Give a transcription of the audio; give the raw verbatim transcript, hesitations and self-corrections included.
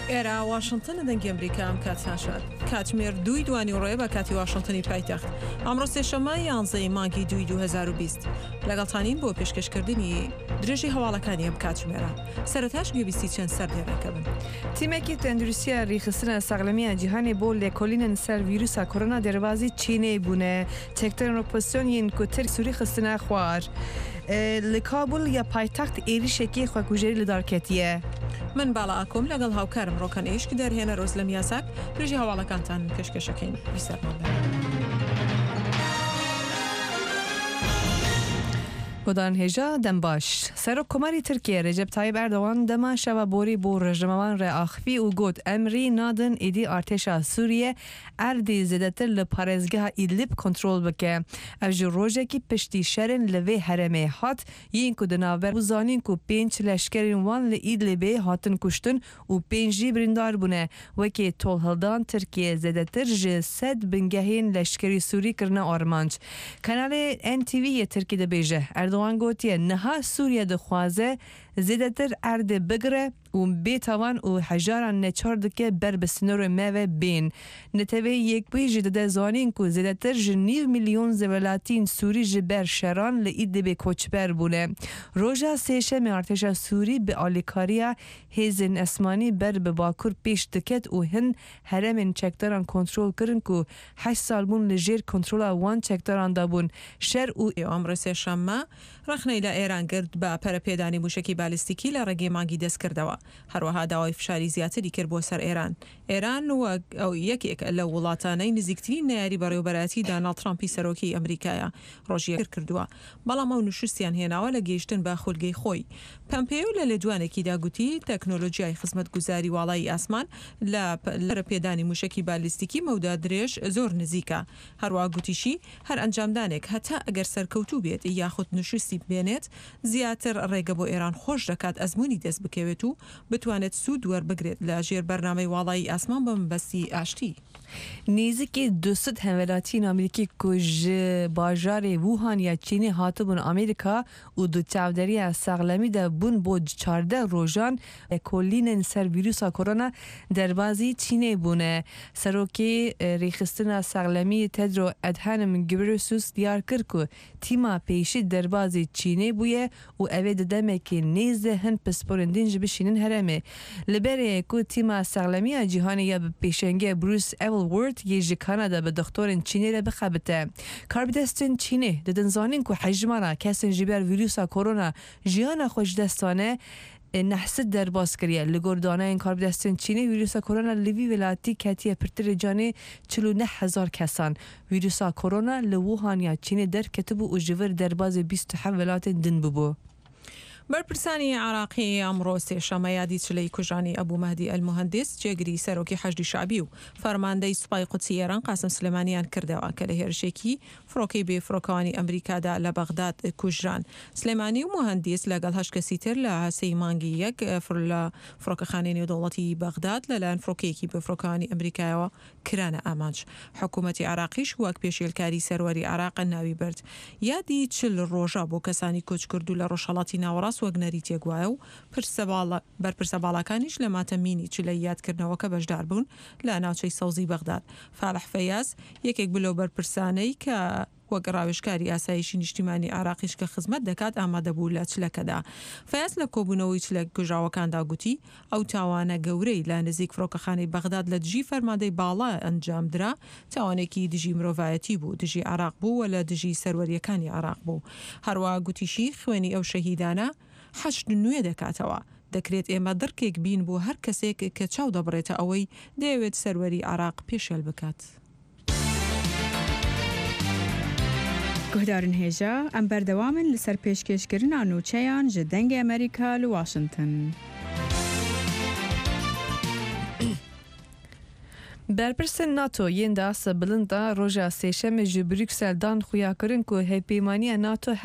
ئێرە واشنگتن لە دەنگی ئەمریکا ئەم کاتیان شاد کاتژمێر دوی دوانی ڕۆیە بە کاتی واشنگتنی پایتەخت ئەمڕۆ سێشەممە یانزەی مانگی دوی دو هەزار و بیست لەگەڵتانین بۆ پێشکەشکردنی درێژی هەواڵەکانی ئەم کاتژمێرە سەرەتاش گوێبیستی چەند سەردێڕەکە بن. تیمێکی تەندروستیە ڕیخستنە سەقلەمیە جیهانی بۆ لێکۆلینن سەر ڤیرۆسا کۆرۆنا دەربازی چینێ بوونە تێکتەرن ئۆپۆزیسیۆنین کو ترک سووری خستنە خوار لە کابل یا پایتەخت عێریشێکی خۆکوژێری لەدارکێتیە. من باڵا ئاکۆم لەگەڵ هاوکارم ڕۆکان ئێشکی دەرهێنە ڕۆز لە میاساک درێژی هەواڵەکانتان پێشکەشەکەین بیسەرماندا. گۆدان هێژا دەم باش سەرۆک کۆماری تورکیە ڕێجەب تایب ئەردۆغان دەما شەوە بۆری بۆ ڕێژەمەوان ڕێئاخفی و گوت ئەمری نادن ئیدی ئارتێشا سووریە ئەردی زێدەتر لە پارێزگەها ئیدلیب کۆنترۆل بکە. ئەو ژی ڕۆژێکی پشتی شەرن لەوێ هەرەمێ هات یین کو دناوبەر بزانین کو پێنج لەشکرین وان لە ئیدلیبێ هاتن کوشتن و پێنجی بریندار بوونە وەکێ تۆڵ هەڵدان تورکیە زێدەتر ji سەد بنگەهین لەشکری سووری کردنە ئارمانج. کەناڵێ ئێن تی ڤی تورکی دەبێژە ئەردۆغان گوتیە نەها سووریە دەخوازە زێدەتر ئەردێ بگرە و بێتاوان و هەژاران نەچار دکە بەر بە سنۆرە مەوە بین. نەتەوەی یەکبووی ji دەدەزانین ku زێدەتر ji نیو میلیۆن زەوەلاتین سووری ji ber şeran li îdlibê koçber bûne. Roja sêşemê artêşa Sûrî bi alîkariya hêzên esmanî ber bi Bakur pêş diket û hin heremên çekdaran kontrol kirin ku heşt sal bûn li jêr kontrola wan çekdaran da bûn. Şer û ئەمڕۆ سێشەممە ڕەخنەی لە ئێران کرد بە پەرەپێدانی موشکی بالیستیکی لە ڕێگەی مانگی دەستکردەوە. هەروەها داوای فشاری زیاتری کرد بۆ سەر ئێران. ئێران وەک ئەو یەکێک لە وڵاتانەی نزیکترین نەیاری بەڕێوەبەرەتی داناڵد ترامپی سەرۆکی ئەمریکایە ڕۆژیەکر کردووە. بەڵام ئەو نوشستیان هێناوە لە گەیشتن بە خولگەی خۆی. پەمپێو لە لێدوانێکیدا گوتی تەکنۆلۆژیای خزمەتگوزاری واڵای ئاسمان لە پەرەپێدانی موشکی بالیستیکی مەودا درێژ زۆر نزیکە. هەروەها گوتیشی هەر ئەنجامدانێک هەتا ئەگەر سەرکەوتوو بێت یاخود نوشستی بێنێت زیاتر ڕێگە بۆ ئێران خۆش دەکات ئەزمموی دەست بکەوێت و بتوانێت سوود وەربگرێت لە ژێر بەرنامەی واڵایی ئاسمان بە مەبەستی ئاشتی. نێزیکی دوسد هەولاتین ئەمریکی ku ji bajarê Wuhan ya Çînê hatibûn Amerîka û du çavderiya sağlemî de bûn bo çardeh rojan kolînên ser vîrusa korona derbazî Çînê bûne. Serokê rêxistina sağlemî Tedros Adhanom Ghebreyesus diyar kir ku tîma pêşî derbazî Çînê bûye û ev ê di demekê nêz de hin pisporên din ji bişînin herêmê. Li berê ku tîma sağlemiya cîhanê ya bi pêşenge Bruce Evelworth yê ji Kanada bi doktorên Çînê re bixebite. Karbidestên Çînê didin zanîn ku hejmara kesên ji ber vîrusa korona jiyana xwe ji destane nehsit derbas kiriye. Li gor danayên karbidestên Çînê vîrusa korona li vî welatî ketiye pirtirê canê çil û neh hezar kesan. Vîrusa korona li Wuhan ya Çînê derketibû û ji vir derbazê bîst û hev welatên din bibû. بەرپرسانی عراقی ئەمڕۆ سێشەممە یادی چلەی کوژانی ئەبوو مەهدی ئەلموهەندس جێگری سەرۆکی حەشدی شعبی و فەرماندەی سوپای قودسی ئێران قاسم سلێمانیان کردەوە کە لە هێرشێکی فڕۆکەی بێفرۆکەوانی ئەمریکادا لە بەغداد کوژران. سلێمانی و موهەندس لەگەڵ هەشت کەسی تر لە هەسەی مانگی یەک لە فڕۆکەخانەی نێودەوڵەتی بەغداد لەلایەن فڕۆکەیەکی بێفرۆکەوانی ئەمریکایەوە کرانە ئامانج. حکوومەتی عراقیش وەک پێشێلکاری سەروەری عراق ناوی برد. یادی چل ڕۆژە بۆ کەسانی کۆچ کردو لە ڕۆژهەڵاتی ناوەڕاست وەگنەری تێگوایە و بەرپرسە باڵەکانیش لە ماتەمینی چلەی یادکردنەوەکە بەشدار بوون لە ناوچەی سەوزی بەغداد. فالح فەیاز یەکێک بلەو بەرپرسانەی کە وەک ڕاوێژکاری ئاسایشی نیشتیمانی عراقیش کە خزمەت دەکات ئامادەبوو لە چلەکەدا. فەیاز لە کۆبوونەوەی چلە گژاوەکاندا گوتی ئەو تاوانە گەورەی لە نزیک فڕۆکەخانەی بەغداد لە دژی فەرماندەی باڵا ئەنجامدرا تاوانێکی دژی مرۆڤایەتی بوو، دژی عراق بوو و لە دژی سەروەریەکانی عراق بوو. هەروەها گوتیشی خوێنی ئەو شەهیدانە حەشت نوێ دەکاتەوە. دەکرێت ئێمە دڕکێک بین بۆ هەر کەسێک کە چاو دەبڕێتە ئەوەی دەیەوێت سەروەری عراق پێشێل بکات. گۆدارن هێژە ئەم بەردەوامن لەسەر پێشکەشکردنا نوچەیان ji dengê ئەمریکا li Washington. Berpirsên NATO yên de asa bilind da roja sêşemê ji Brükseldan xuya kirin ku hevpeymaniya NATO